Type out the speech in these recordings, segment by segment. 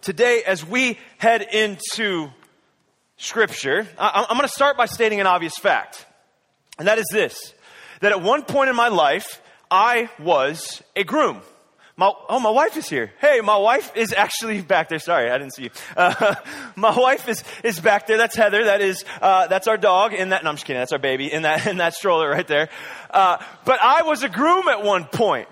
Today, as we head into Scripture, I'm going to start by stating an obvious fact. And that is this, that at one point in my life, I was a groom. My wife is here. Hey, my wife is actually back there. Sorry, I didn't see you. My wife is back there. That's Heather. That's our dog. No, I'm just kidding. That's our baby in that stroller right there. But I was a groom at one point.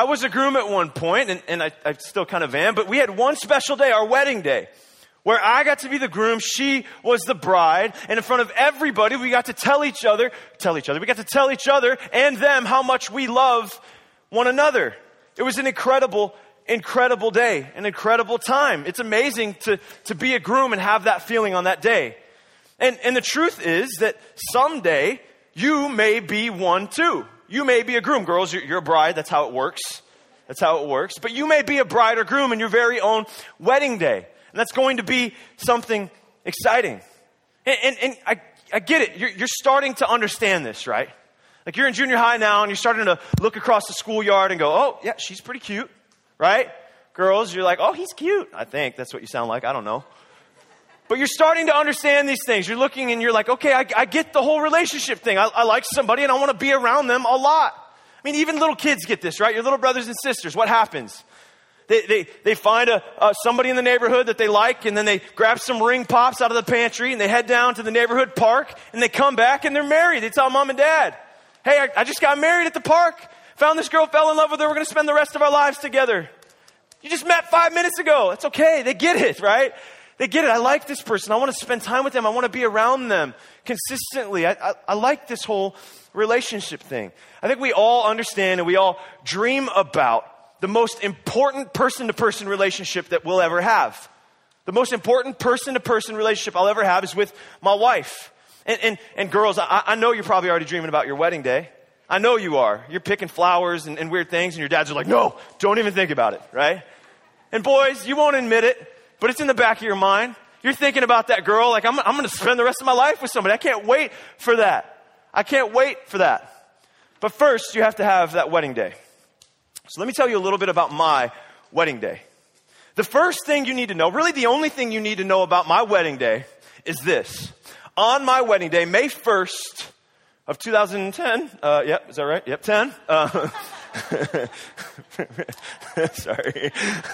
And I still kind of am. But we had one special day, our wedding day, where I got to be the groom, she was the bride, and in front of everybody, we got to tell each other and them how much we love one another. It was an incredible day, an incredible time. It's amazing to be a groom and have that feeling on that day. And the truth is that someday you may be one too. You may be a groom. Girls, you're a bride. That's how it works. But you may be a bride or groom in your very own wedding day. And that's going to be something exciting. And I get it. You're starting to understand this, right? Like you're in junior high now and you're starting to look across the schoolyard and go, oh, yeah, she's pretty cute, right? Girls, you're like, oh, he's cute. I think that's what you sound like. I don't know. But you're starting to understand these things. You're looking and you're like, okay, I get the whole relationship thing. I like somebody and I want to be around them a lot. I mean, even little kids get this, right? Your little brothers and sisters, what happens? They find somebody in the neighborhood that they like, and then they grab some ring pops out of the pantry and they head down to the neighborhood park and they come back and they're married. They tell mom and dad, hey, I just got married at the park. Found this girl, fell in love with her. We're going to spend the rest of our lives together. You just met 5 minutes ago. It's okay. They get it, right? They get it. I like this person. I want to spend time with them. I want to be around them consistently. I like this whole relationship thing. I think we all understand and we all dream about the most important person-to-person relationship that we'll ever have. The most important person-to-person relationship I'll ever have is with my wife. And girls, I know you're probably already dreaming about your wedding day. I know you are. You're picking flowers and weird things, and your dads are like, no, don't even think about it, right? And boys, you won't admit it, but it's in the back of your mind. You're thinking about that girl, like, I'm going to spend the rest of my life with somebody. I can't wait for that. But first, you have to have that wedding day. So let me tell you a little bit about my wedding day. The first thing you need to know, really the only thing you need to know about my wedding day is this. On my wedding day, May 1st of 2010, is that right? Yep, 10. Sorry.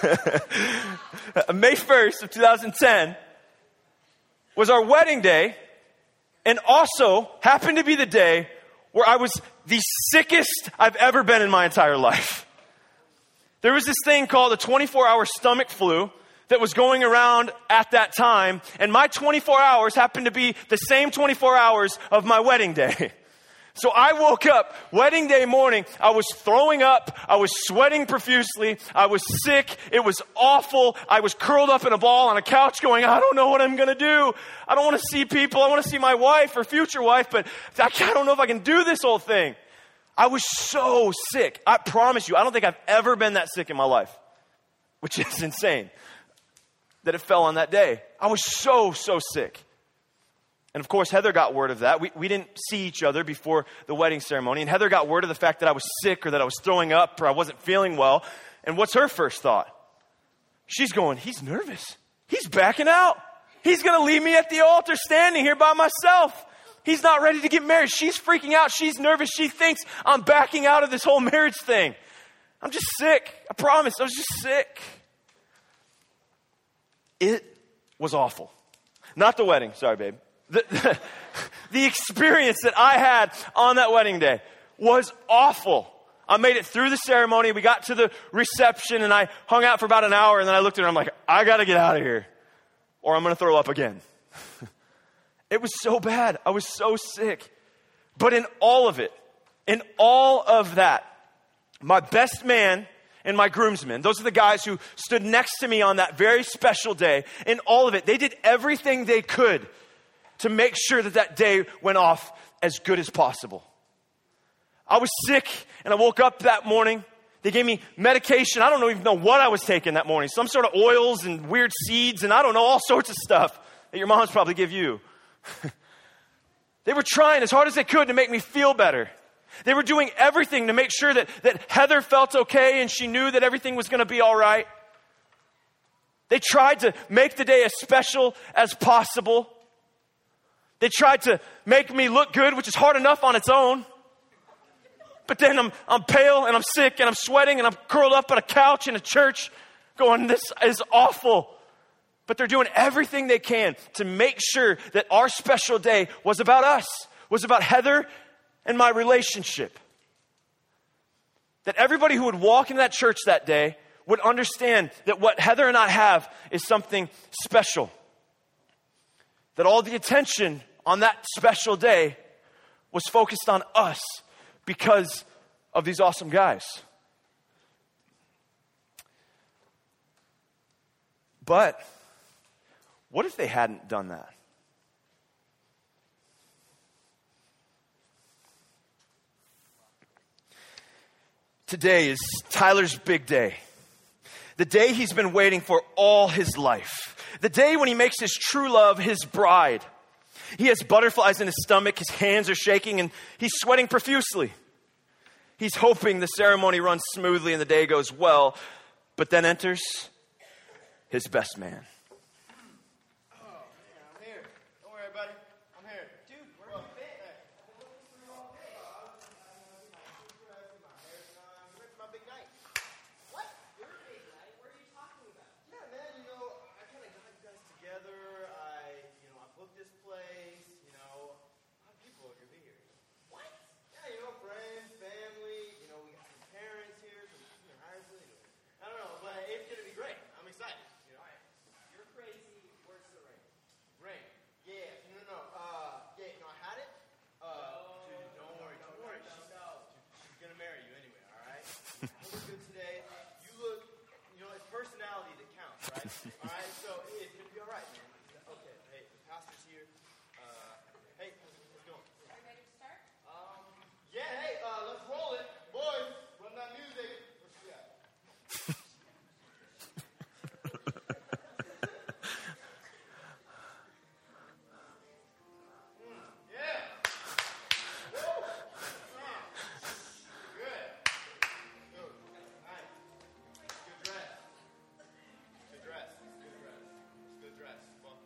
May 1st of 2010 was our wedding day, and also happened to be the day where I was the sickest I've ever been in my entire life. There was this thing called a 24-hour stomach flu that was going around at that time, and my 24 hours happened to be the same 24 hours of my wedding day. So I woke up wedding day morning, I was throwing up, I was sweating profusely, I was sick, it was awful, I was curled up in a ball on a couch going, I don't know what I'm going to do. I don't want to see people, I want to see my wife or future wife, but I don't know if I can do this whole thing. I was so sick. I promise you, I don't think I've ever been that sick in my life, which is insane that it fell on that day. I was so sick. And of course, Heather got word of that. We didn't see each other before the wedding ceremony. And Heather got word of the fact that I was sick or that I was throwing up or I wasn't feeling well. And what's her first thought? She's going, he's nervous. He's backing out. He's going to leave me at the altar standing here by myself. He's not ready to get married. She's freaking out. She's nervous. She thinks I'm backing out of this whole marriage thing. I'm just sick. I promise. I was just sick. It was awful. Not the wedding. Sorry, babe. The experience that I had on that wedding day was awful. I made it through the ceremony. We got to the reception and I hung out for about an hour, and then I looked at her and I'm like, I got to get out of here or I'm going to throw up again. It was so bad. I was so sick. But in all of it, in all of that, my best man and my groomsmen, those are the guys who stood next to me on that very special day. In all of it, they did everything they could to make sure that that day went off as good as possible. I was sick and I woke up that morning. They gave me medication. I don't even know what I was taking that morning. Some sort of oils and weird seeds and I don't know, all sorts of stuff that your moms probably give you. They were trying as hard as they could to make me feel better. They were doing everything to make sure that Heather felt okay and she knew that everything was going to be all right. They tried to make the day as special as possible. They tried to make me look good, which is hard enough on its own. But then I'm pale and I'm sick and I'm sweating and I'm curled up on a couch in a church going, this is awful. But they're doing everything they can to make sure that our special day was about us, was about Heather and my relationship. That everybody who would walk into that church that day would understand that what Heather and I have is something special. That all the attention on that special day was focused on us because of these awesome guys. But what if they hadn't done that? Today is Tyler's big day. The day he's been waiting for all his life. The day when he makes his true love his bride. He has butterflies in his stomach, his hands are shaking, and he's sweating profusely. He's hoping the ceremony runs smoothly and the day goes well, but then enters his best man. All right, so it's going to be all right, man. Okay, hey, the pastor's here. Hey, what's going on? Are you ready to start? Yeah, hey, let's roll it. Boys, run that music. Where's she at? Yeah. Woo. Good. Good. Nice. Good dress. Good dress. Good dress. Good dress. Well.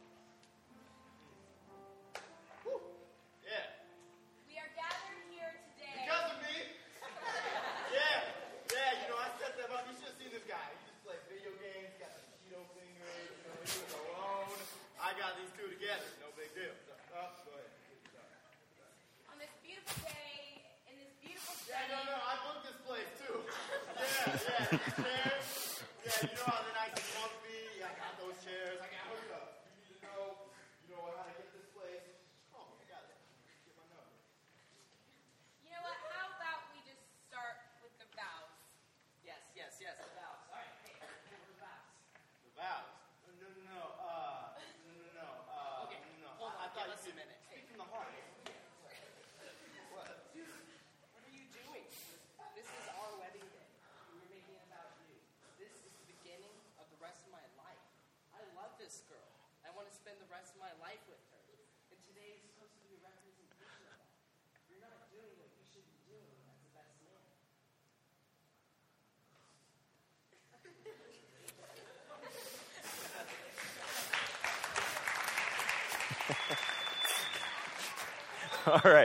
Woo. Yeah. We are gathered here today. Because of me. Yeah. Yeah, you know, I set them up. You should have seen this guy. He just plays video games, got the Cheeto fingers, you know, he was alone. I got these two together. No big deal. So, go ahead. On this beautiful day, in this beautiful Yeah, setting. no, I booked this place too. Yeah. These chairs. Yeah, you know how they're nice and comfy. I got those chairs. I got hookups. You need to know how to get this place. Call me. I got it. Get my number. You know what? How about we just start with the vows? Yes, the vows. All right, hey, what are the vows? The vows. No. Okay, no. hold on, I thought give you us a could minute. speak from the heart. What? What are you doing? This is our wedding day. We're making it about you. This is the beginning of the rest of my life. I love this girl. I want to spend the rest of my life with her. And today is supposed to be a representation of that. You're not doing what you should be doing as the best man. All right.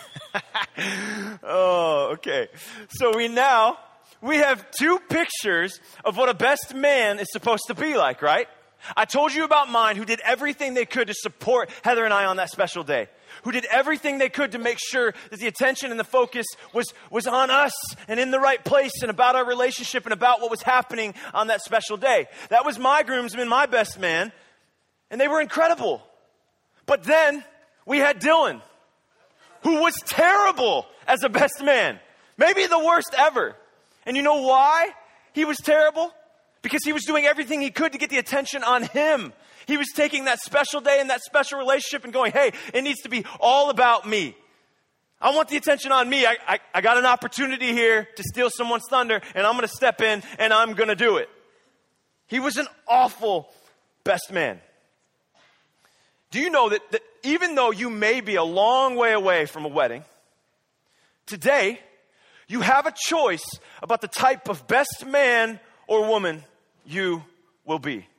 Oh, okay. So we have two pictures of what a best man is supposed to be like, right? I told you about mine, who did everything they could to support Heather and I on that special day. Who did everything they could to make sure that the attention and the focus was on us and in the right place and about our relationship and about what was happening on that special day. That was my groomsman, my best man, and they were incredible. But then we had Dylan, who was terrible as a best man. Maybe the worst ever. And you know why he was terrible? Because he was doing everything he could to get the attention on him. He was taking that special day and that special relationship and going, hey, it needs to be all about me. I want the attention on me. I got an opportunity here to steal someone's thunder, and I'm going to step in and I'm going to do it. He was an awful best man. Do you know that even though you may be a long way away from a wedding, today you have a choice about the type of best man or woman you will be.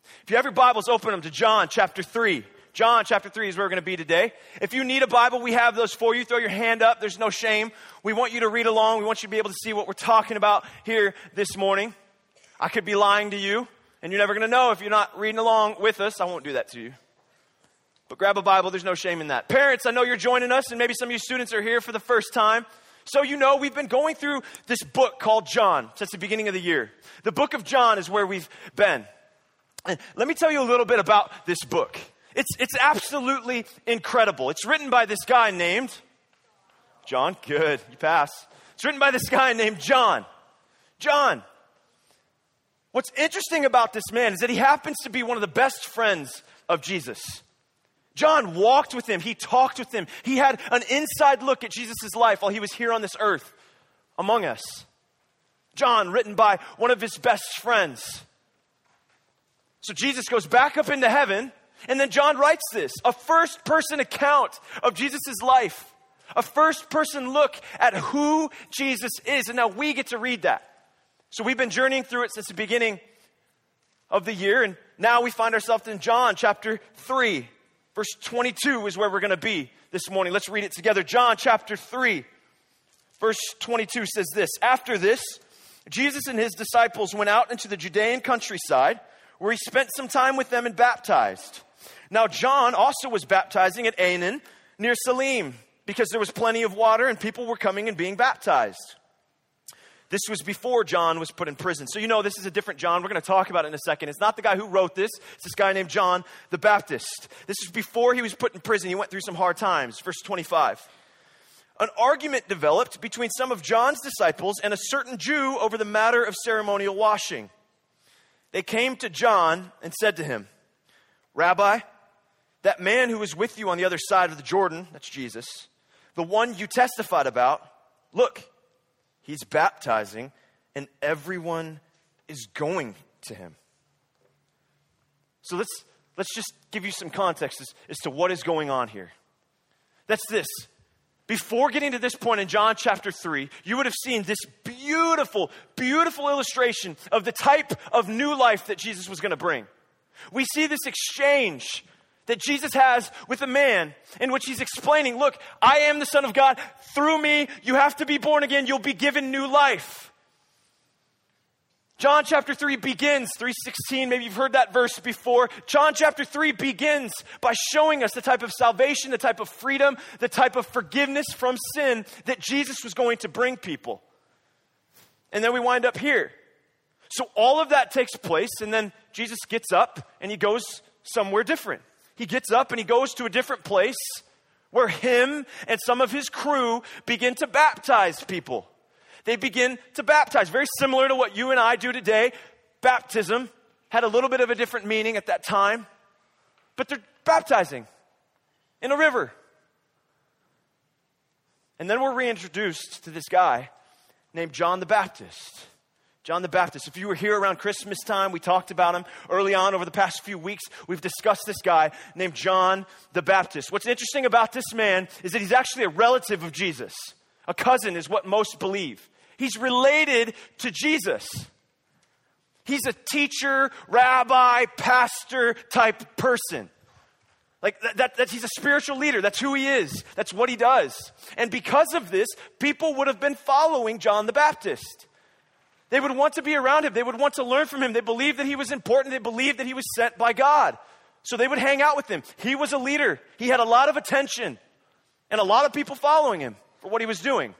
If you have your Bibles, open them to John chapter 3. John chapter 3 is where we're going to be today. If you need a Bible, we have those for you. Throw your hand up. There's no shame. We want you to read along. We want you to be able to see what we're talking about here this morning. I could be lying to you, and you're never going to know if you're not reading along with us. I won't do that to you. But grab a Bible. There's no shame in that. Parents, I know you're joining us, and maybe some of you students are here for the first time. So you know we've been going through this book called John since the beginning of the year. The book of John is where we've been. And let me tell you a little bit about this book. It's absolutely incredible. It's written by this guy named John. Good, you pass. It's written by this guy named John. John. What's interesting about this man is that he happens to be one of the best friends of Jesus. John walked with him. He talked with him. He had an inside look at Jesus' life while he was here on this earth among us. John, written by one of his best friends. So Jesus goes back up into heaven, and then John writes this, a first-person account of Jesus' life, a first-person look at who Jesus is, and now we get to read that. So we've been journeying through it since the beginning of the year, and now we find ourselves in John chapter 3, verse 22 is where we're going to be this morning. Let's read it together. John chapter 3, verse 22 says this, after this, Jesus and his disciples went out into the Judean countryside, where he spent some time with them and baptized. Now John also was baptizing at Aenon near Salim, because there was plenty of water and people were coming and being baptized. This was before John was put in prison. So you know this is a different John. We're going to talk about it in a second. It's not the guy who wrote this. It's this guy named John the Baptist. This is before he was put in prison. He went through some hard times. Verse 25. An argument developed between some of John's disciples and a certain Jew over the matter of ceremonial washing. They came to John and said to him, Rabbi, that man who was with you on the other side of the Jordan, that's Jesus, the one you testified about, look, he's baptizing and everyone is going to him. So let's just give you some context as to what is going on here. That's this. Before getting to this point in John chapter 3, you would have seen this beautiful, beautiful illustration of the type of new life that Jesus was going to bring. We see this exchange that Jesus has with a man in which he's explaining, look, I am the Son of God. Through me, you have to be born again. You'll be given new life. John chapter 3 begins, 3:16, maybe you've heard that verse before. John chapter 3 begins by showing us the type of salvation, the type of freedom, the type of forgiveness from sin that Jesus was going to bring people. And then we wind up here. So all of that takes place, and then Jesus gets up and he goes somewhere different. He gets up and he goes to a different place where him and some of his crew begin to baptize people. They begin to baptize, very similar to what you and I do today. Baptism had a little bit of a different meaning at that time, but they're baptizing in a river. And then we're reintroduced to this guy named John the Baptist. John the Baptist. If you were here around Christmas time, we talked about him early on over the past few weeks. We've discussed this guy named John the Baptist. What's interesting about this man is that he's actually a relative of Jesus. A cousin is what most believe. He's related to Jesus. He's a teacher, rabbi, pastor type person. Like that he's a spiritual leader. That's who he is. That's what he does. And because of this, people would have been following John the Baptist. They would want to be around him. They would want to learn from him. They believed that he was important. They believed that he was sent by God. So they would hang out with him. He was a leader. He had a lot of attention and a lot of people following him for what he was doing.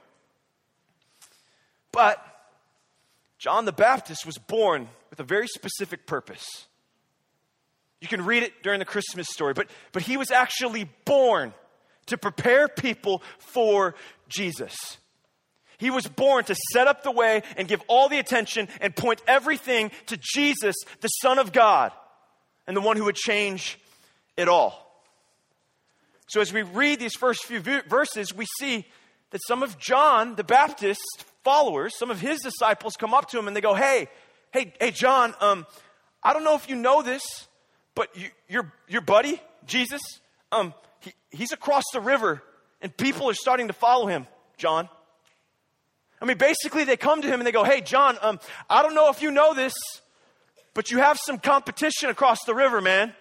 But John the Baptist was born with a very specific purpose. You can read it during the Christmas story, but he was actually born to prepare people for Jesus. He was born to set up the way and give all the attention and point everything to Jesus, the Son of God, and the one who would change it all. So as we read these first few verses, we see that some of John the Baptist's followers, some of his disciples come up to him and they go, hey, John, I don't know if you know this, but your buddy, Jesus, he's across the river and people are starting to follow him, John. I mean, basically they come to him and they go, hey, John, I don't know if you know this, but you have some competition across the river, man.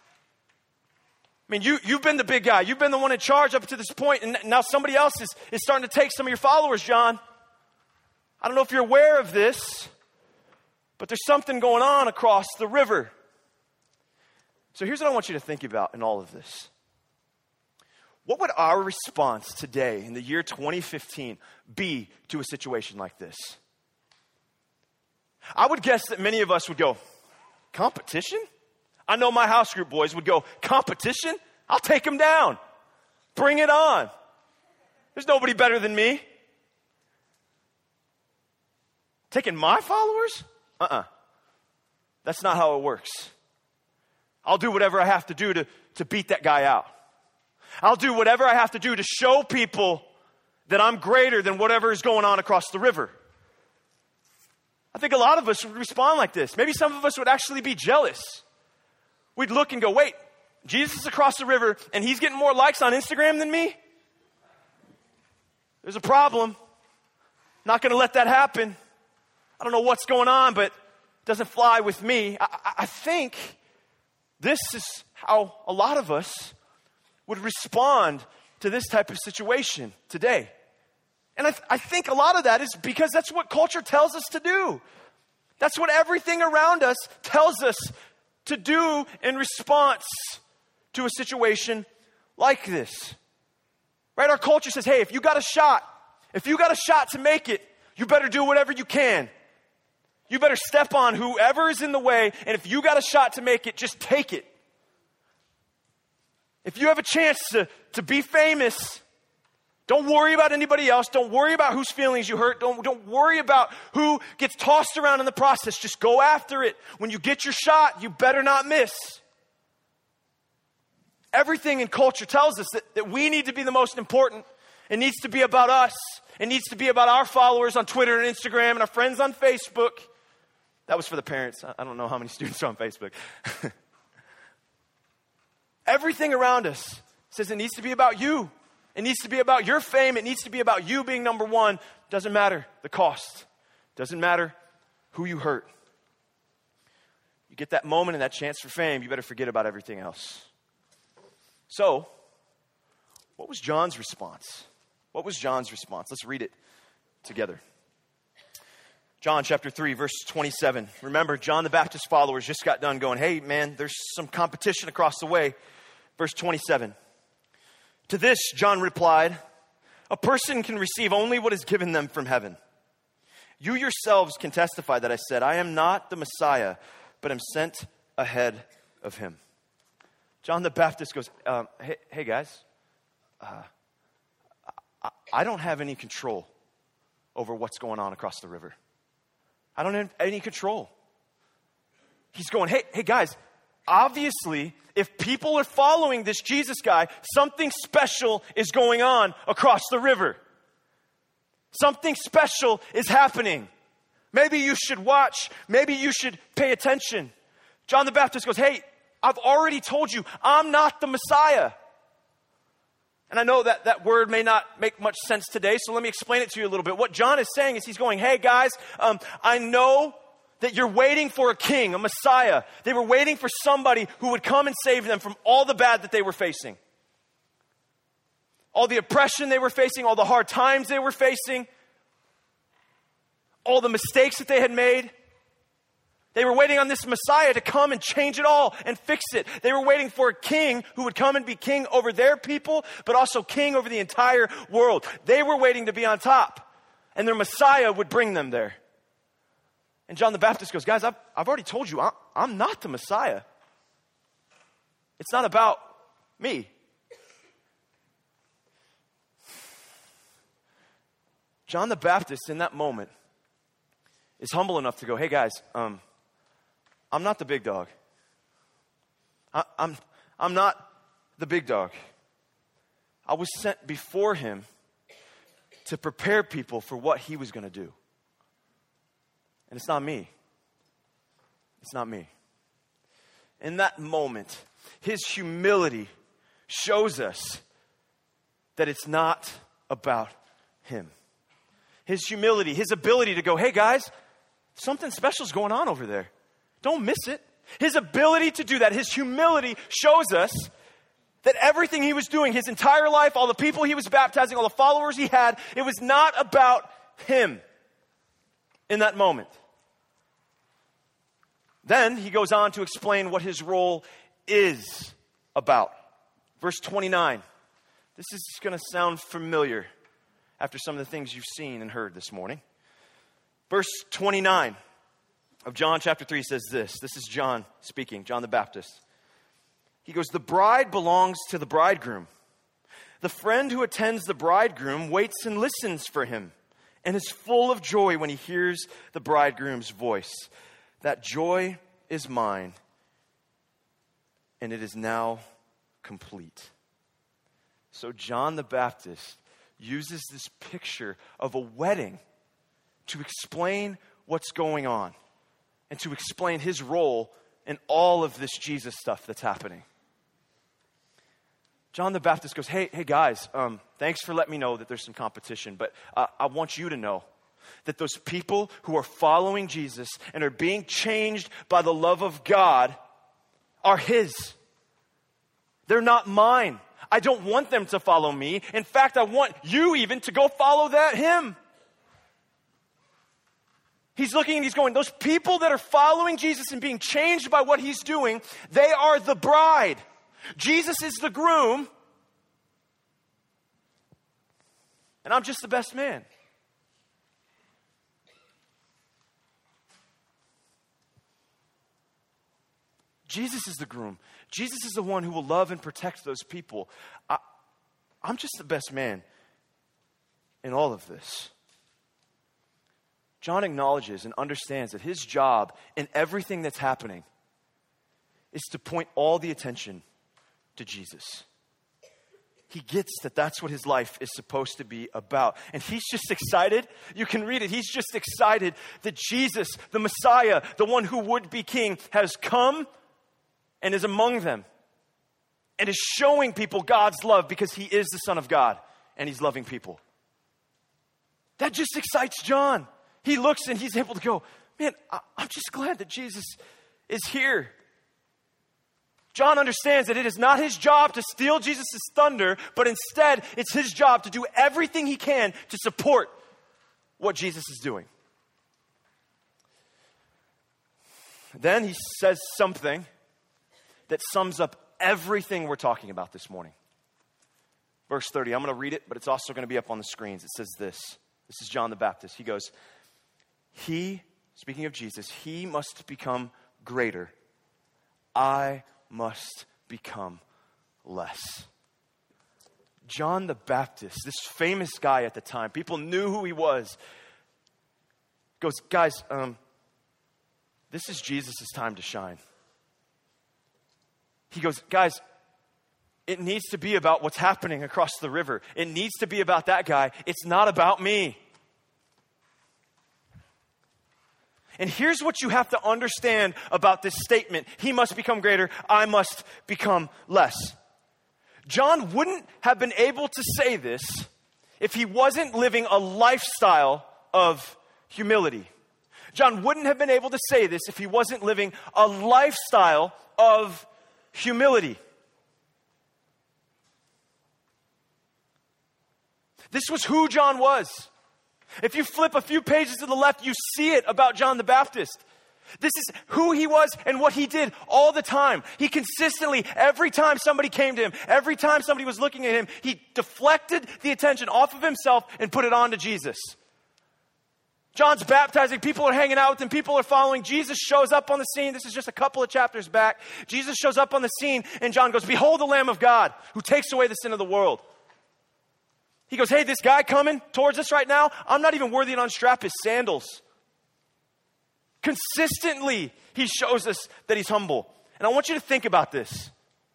I mean, you've been the big guy. You've been the one in charge up to this point, and now somebody else is starting to take some of your followers, John. I don't know if you're aware of this, but there's something going on across the river. So here's what I want you to think about in all of this. What would our response today in the year 2015 be to a situation like this? I would guess that many of us would go, competition? I know my house group boys would go, competition? I'll take them down. Bring it on. There's nobody better than me. Taking my followers? That's not how it works. I'll do whatever I have to do to beat that guy out. I'll do whatever I have to do to show people that I'm greater than whatever is going on across the river. I think a lot of us would respond like this. Maybe some of us would actually be jealous. We'd look and go, wait, Jesus is across the river and he's getting more likes on Instagram than me? There's a problem. Not going to let that happen. I don't know what's going on, but it doesn't fly with me. I think this is how a lot of us would respond to this type of situation today. And I think a lot of that is because that's what culture tells us to do. That's what everything around us tells us to do in response to a situation like this. Right? Our culture says, hey, if you got a shot to make it, you better do whatever you can. You better step on whoever is in the way, and if you got a shot to make it, just take it. If you have a chance to be famous, don't worry about anybody else. Don't worry about whose feelings you hurt. Don't worry about who gets tossed around in the process. Just go after it. When you get your shot, you better not miss. Everything in culture tells us that we need to be the most important. It needs to be about us. It needs to be about our followers on Twitter and Instagram and our friends on Facebook. That was for the parents. I don't know how many students are on Facebook. Everything around us says it needs to be about you. It needs to be about your fame. It needs to be about you being number one. Doesn't matter the cost. Doesn't matter who you hurt. You get that moment and that chance for fame, you better forget about everything else. So, what was John's response? What was John's response? Let's read it together. John chapter 3, verse 27. Remember, John the Baptist followers just got done going, hey, man, there's some competition across the way. Verse 27. To this, John replied, a person can receive only what is given them from heaven. You yourselves can testify that I said, I am not the Messiah, but am sent ahead of him. John the Baptist goes, hey guys, I don't have any control over what's going on across the river. I don't have any control. He's going, hey guys, obviously, if people are following this Jesus guy, something special is going on across the river. Something special is happening. Maybe you should watch. Maybe you should pay attention. John the Baptist goes, hey, I've already told you, I'm not the Messiah. And I know that word may not make much sense today, so let me explain it to you a little bit. What John is saying is he's going, hey guys, I know that you're waiting for a king, a Messiah. They were waiting for somebody who would come and save them from all the bad that they were facing. All the oppression they were facing, all the hard times they were facing, all the mistakes that they had made. They were waiting on this Messiah to come and change it all and fix it. They were waiting for a king who would come and be king over their people, but also king over the entire world. They were waiting to be on top, and their Messiah would bring them there. And John the Baptist goes, guys, I've already told you, I'm not the Messiah. It's not about me. John the Baptist in that moment is humble enough to go, hey guys, I'm not the big dog. I'm not the big dog. I was sent before him to prepare people for what he was going to do. And it's not me. It's not me. In that moment, his humility shows us that it's not about him. His humility, his ability to go, hey guys, something special is going on over there. Don't miss it. His ability to do that, his humility shows us that everything he was doing, his entire life, all the people he was baptizing, all the followers he had, it was not about him in that moment. Then he goes on to explain what his role is about. Verse 29. This is going to sound familiar after some of the things you've seen and heard this morning. Verse 29 of John chapter 3 says this. This is John speaking, John the Baptist. He goes, the bride belongs to the bridegroom. The friend who attends the bridegroom waits and listens for him and is full of joy when he hears the bridegroom's voice. That joy is mine, and it is now complete. So John the Baptist uses this picture of a wedding to explain what's going on and to explain his role in all of this Jesus stuff that's happening. John the Baptist goes, hey guys, thanks for letting me know that there's some competition, but I want you to know that those people who are following Jesus and are being changed by the love of God are his. They're not mine. I don't want them to follow me. In fact, I want you even to go follow him. He's looking and he's going, those people that are following Jesus and being changed by what he's doing, they are the bride. Jesus is the groom, and I'm just the best man. Jesus is the groom. Jesus is the one who will love and protect those people. I'm just the best man in all of this. John acknowledges and understands that his job in everything that's happening is to point all the attention to Jesus. He gets that that's what his life is supposed to be about. And he's just excited. You can read it. He's just excited that Jesus, the Messiah, the one who would be king, has come and is among them and is showing people God's love because he is the Son of God and he's loving people. That just excites John. He looks and he's able to go, man, I'm just glad that Jesus is here. John understands that it is not his job to steal Jesus' thunder, but instead it's his job to do everything he can to support what Jesus is doing. Then he says something that sums up everything we're talking about this morning. Verse 30, I'm going to read it, but it's also going to be up on the screens. It says this. This is John the Baptist. He goes, speaking of Jesus, he must become greater. I must become less. John the Baptist, this famous guy at the time, people knew who he was, goes, guys, this is Jesus' time to shine. He goes, guys, it needs to be about what's happening across the river. It needs to be about that guy. It's not about me. And here's what you have to understand about this statement. He must become greater. I must become less. John wouldn't have been able to say this if he wasn't living a lifestyle of humility. John wouldn't have been able to say this if he wasn't living a lifestyle of humility. This was who John was. If you flip a few pages to the left, you see it about John the Baptist. This is who he was and what he did all the time. He consistently, every time somebody came to him, every time somebody was looking at him, he deflected the attention off of himself and put it on to Jesus. John's baptizing, people are hanging out with him, people are following. Jesus shows up on the scene. This is just a couple of chapters back. Jesus shows up on the scene and John goes, behold the Lamb of God who takes away the sin of the world. He goes, hey, this guy coming towards us right now, I'm not even worthy to unstrap his sandals. Consistently, he shows us that he's humble. And I want you to think about this.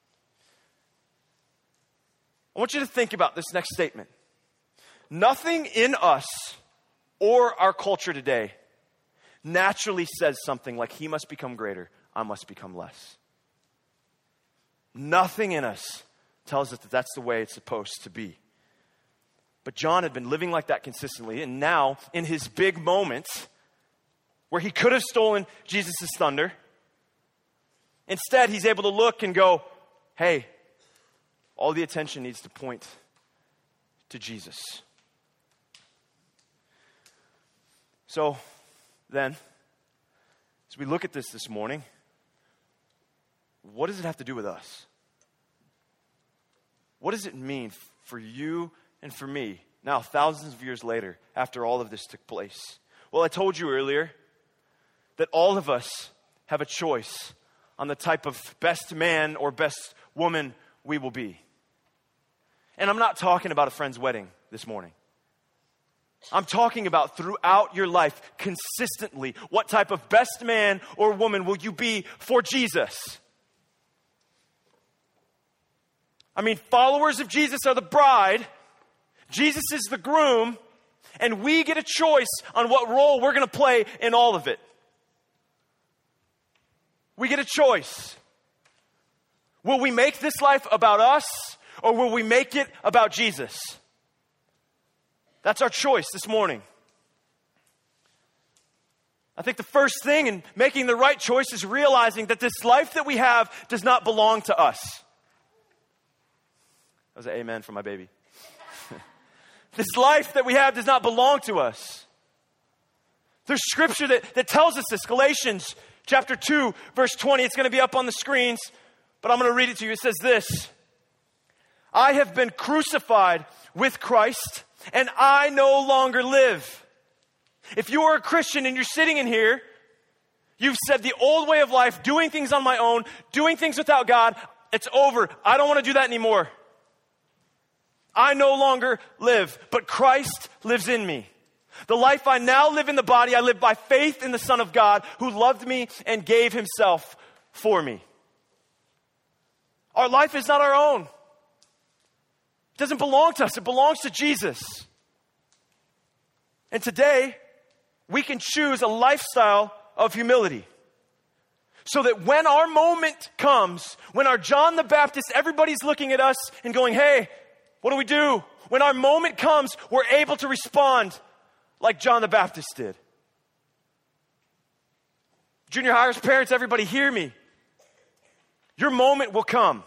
I want you to think about this next statement. Nothing in us or our culture today naturally says something like, he must become greater, I must become less. Nothing in us tells us that that's the way it's supposed to be. But John had been living like that consistently, and now in his big moments where he could have stolen Jesus' thunder, Instead, he's able to look and go, hey, all the attention needs to point to Jesus. So then, as we look at this morning, what does it have to do with us? What does it mean for you and for me, now thousands of years later, after all of this took place? Well, I told you earlier that all of us have a choice on the type of best man or best woman we will be. And I'm not talking about a friend's wedding this morning. I'm talking about throughout your life, consistently, what type of best man or woman will you be for Jesus? I mean, followers of Jesus are the bride, Jesus is the groom, and we get a choice on what role we're going to play in all of it. We get a choice. Will we make this life about us, or will we make it about Jesus? That's our choice this morning. I think the first thing in making the right choice is realizing that this life that we have does not belong to us. That was an amen from my baby. This life that we have does not belong to us. There's scripture that tells us this. Galatians chapter 2, verse 20. It's going to be up on the screens, but I'm going to read it to you. It says this: I have been crucified with Christ, and I no longer live. If you are a Christian and you're sitting in here, you've said the old way of life, doing things on my own, doing things without God, it's over. I don't want to do that anymore. I no longer live, but Christ lives in me. The life I now live in the body, I live by faith in the Son of God who loved me and gave himself for me. Our life is not our own. It doesn't belong to us. It belongs to Jesus. And today, we can choose a lifestyle of humility. So that when our moment comes, when our John the Baptist, everybody's looking at us and going, hey, what do we do? When our moment comes, we're able to respond like John the Baptist did. Junior hires parents, everybody hear me. Your moment will come.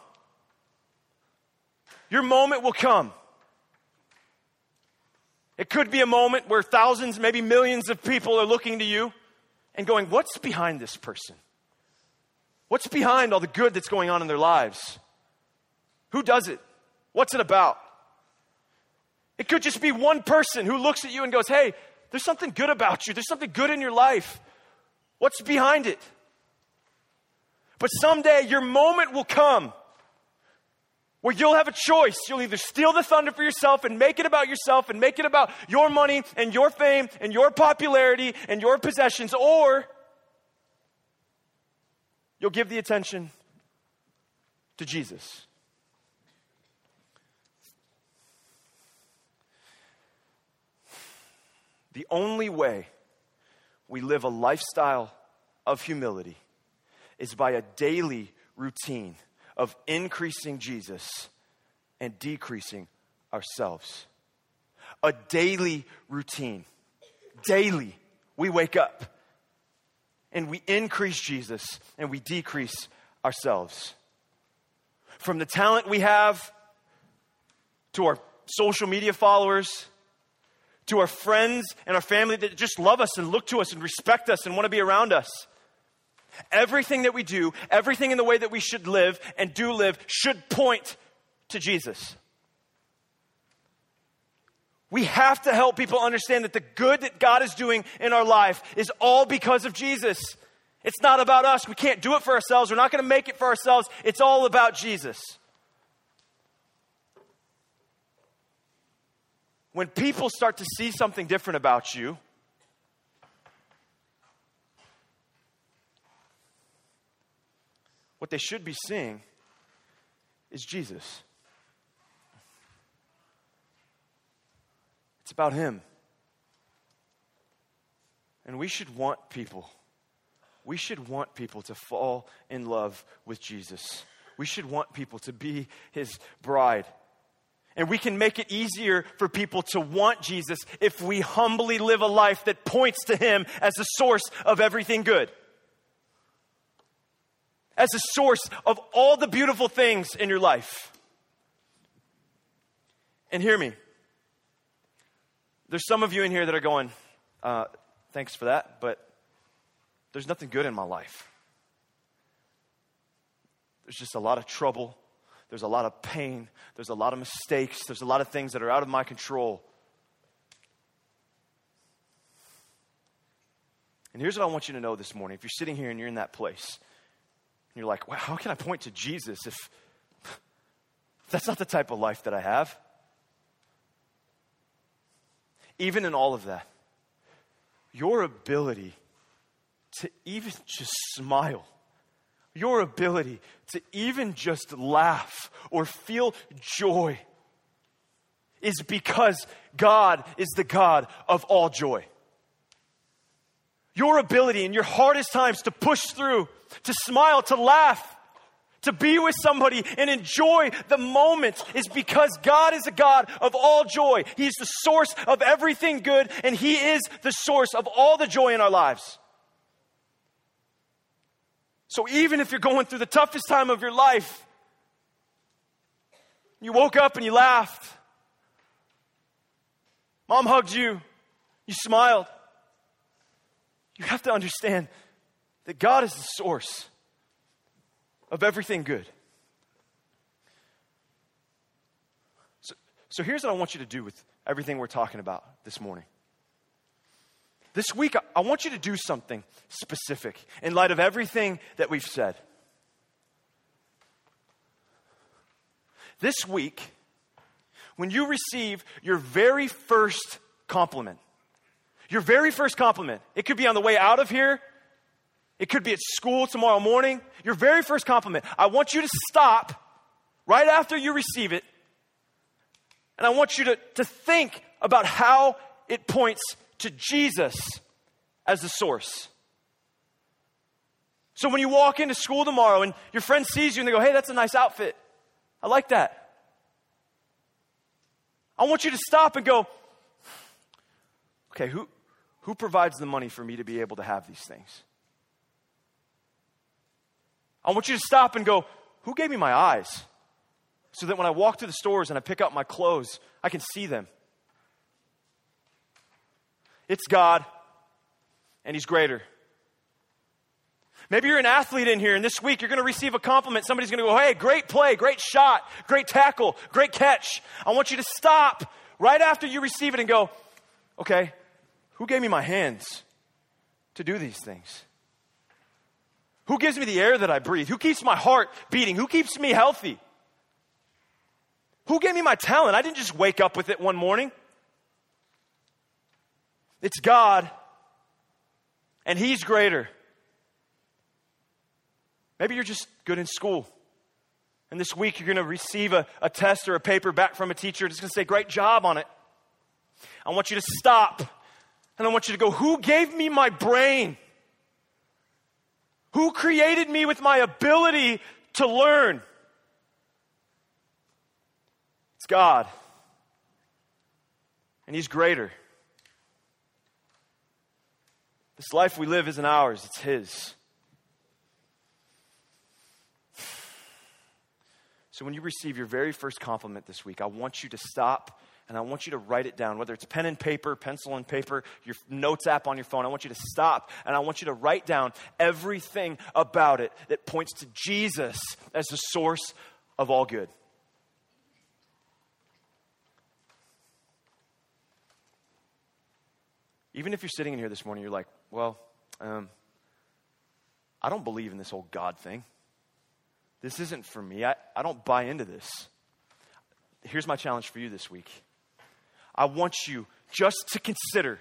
Your moment will come. It could be a moment where thousands, maybe millions of people are looking to you and going, what's behind this person? What's behind all the good that's going on in their lives? Who does it? What's it about? It could just be one person who looks at you and goes, hey, there's something good about you. There's something good in your life. What's behind it? But someday your moment will come where you'll have a choice. You'll either steal the thunder for yourself and make it about yourself and make it about your money and your fame and your popularity and your possessions, or you'll give the attention to Jesus. The only way we live a lifestyle of humility is by a daily routine of increasing Jesus and decreasing ourselves. A daily routine. Daily, we wake up and we increase Jesus and we decrease ourselves. From the talent we have, to our social media followers, to our friends and our family that just love us and look to us and respect us and want to be around us. Everything that we do, everything in the way that we should live and do live should point to Jesus. We have to help people understand that the good that God is doing in our life is all because of Jesus. It's not about us. We can't do it for ourselves. We're not going to make it for ourselves. It's all about Jesus. When people start to see something different about you, what they should be seeing is Jesus. It's about him. And we should want people to fall in love with Jesus. We should want people to be his bride. And we can make it easier for people to want Jesus if we humbly live a life that points to him as the source of everything good. as the source of all the beautiful things in your life. And hear me. There's some of you in here that are going, thanks for that, but there's nothing good in my life. There's just a lot of trouble. There's a lot of pain. There's a lot of mistakes. There's a lot of things that are out of my control. And here's what I want you to know this morning. If you're sitting here and you're in that place, and you're like, wow, how can I point to Jesus if that's not the type of life that I have? Even in all of that, your ability to even just smile, your ability to even just laugh or feel joy is because God is the God of all joy. Your ability in your hardest times to push through, to smile, to laugh, to be with somebody and enjoy the moment is because God is a God of all joy. He's the source of everything good, and He is the source of all the joy in our lives. So even if you're going through the toughest time of your life, you woke up and you laughed, Mom hugged you, you smiled, you have to understand that God is the source of everything good. So here's what I want you to do with everything we're talking about this morning. This week, I want you to do something specific in light of everything that we've said. This week, when you receive your very first compliment, it could be on the way out of here, it could be at school tomorrow morning, your very first compliment, I want you to stop right after you receive it, and I want you to think about how it points to Jesus as the source. So when you walk into school tomorrow and your friend sees you and they go, hey, that's a nice outfit. I like that. I want you to stop and go, okay, who provides the money for me to be able to have these things? I want you to stop and go, who gave me my eyes? So that when I walk to the stores and I pick up my clothes, I can see them. It's God, and He's greater. Maybe you're an athlete in here, and this week you're going to receive a compliment. Somebody's going to go, hey, great play, great shot, great tackle, great catch. I want you to stop right after you receive it and go, okay, who gave me my hands to do these things? Who gives me the air that I breathe? Who keeps my heart beating? Who keeps me healthy? Who gave me my talent? I didn't just wake up with it one morning. It's God, and He's greater. Maybe you're just good in school, and this week you're going to receive a test or a paper back from a teacher that's going to say, great job on it. I want you to stop, and I want you to go, who gave me my brain? Who created me with my ability to learn? It's God, and He's greater. This life we live isn't ours, it's His. So when you receive your very first compliment this week, I want you to stop and I want you to write it down, whether it's pen and paper, pencil and paper, your notes app on your phone. I want you to stop and I want you to write down everything about it that points to Jesus as the source of all good. Even if you're sitting in here this morning, you're like, well, I don't believe in this whole God thing. This isn't for me. I don't buy into this. Here's my challenge for you this week. I want you just to consider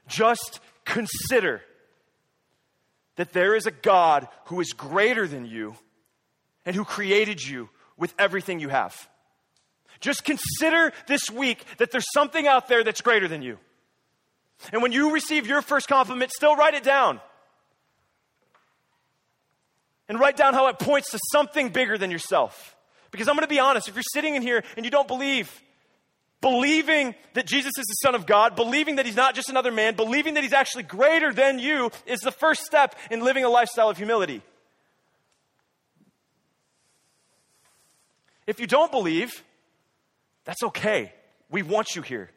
that there is a God who is greater than you and who created you with everything you have. Just consider this week that there's something out there that's greater than you. And when you receive your first compliment, still write it down. And write down how it points to something bigger than yourself. Because I'm going to be honest, if you're sitting in here and you don't believing that Jesus is the Son of God, believing that He's not just another man, believing that He's actually greater than you is the first step in living a lifestyle of humility. If you don't believe, that's okay. We want you here.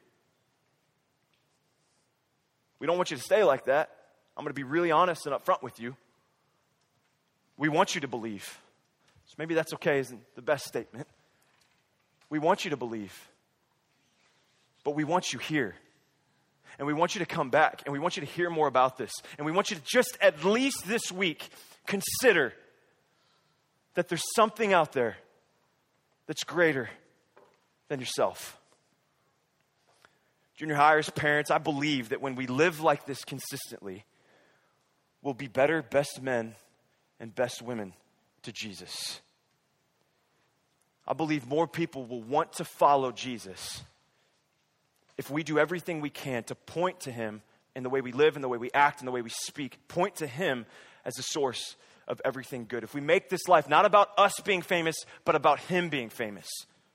We don't want you to stay like that. I'm going to be really honest and upfront with you. We want you to believe. So maybe that's okay isn't the best statement. We want you to believe. But we want you here. And we want you to come back. And we want you to hear more about this. And we want you to just at least this week consider that there's something out there that's greater than yourself. Junior highers, parents, I believe that when we live like this consistently, we'll be better, best men and best women to Jesus. I believe more people will want to follow Jesus if we do everything we can to point to him in the way we live, in the way we act, in the way we speak. Point to him as the source of everything good. If we make this life not about us being famous, but about him being famous.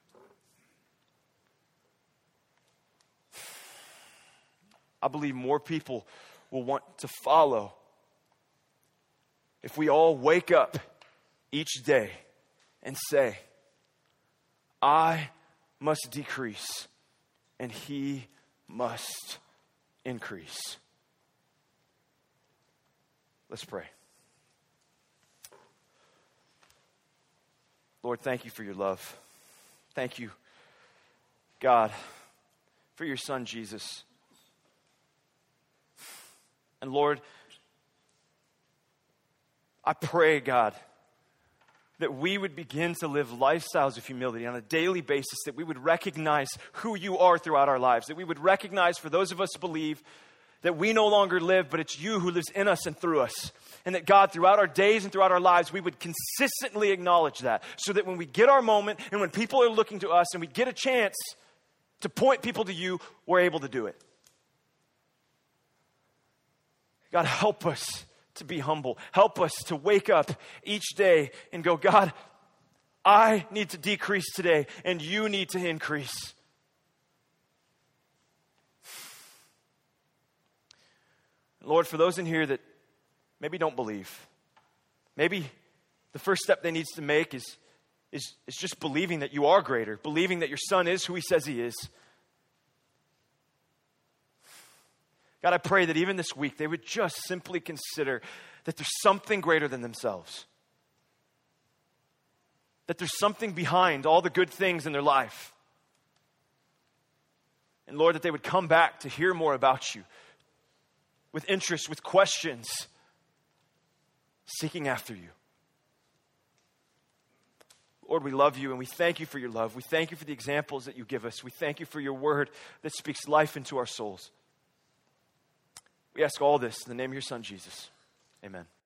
I believe more people will want to follow if we all wake up each day and say, I must decrease and he must increase. Let's pray. Lord, thank you for your love. Thank you, God, for your son, Jesus. And Lord, I pray, God, that we would begin to live lifestyles of humility on a daily basis, that we would recognize who you are throughout our lives, that we would recognize for those of us who believe that we no longer live, but it's you who lives in us and through us. And that God, throughout our days and throughout our lives, we would consistently acknowledge that, so that when we get our moment and when people are looking to us and we get a chance to point people to you, we're able to do it. God, help us to be humble. Help us to wake up each day and go, God, I need to decrease today and you need to increase. Lord, for those in here that maybe don't believe, maybe the first step they need to make is just believing that you are greater, believing that your son is who he says he is. God, I pray that even this week they would just simply consider that there's something greater than themselves. That there's something behind all the good things in their life. And Lord, that they would come back to hear more about you with interest, with questions, seeking after you. Lord, we love you and we thank you for your love. We thank you for the examples that you give us. We thank you for your word that speaks life into our souls. We ask all this in the name of your son, Jesus. Amen.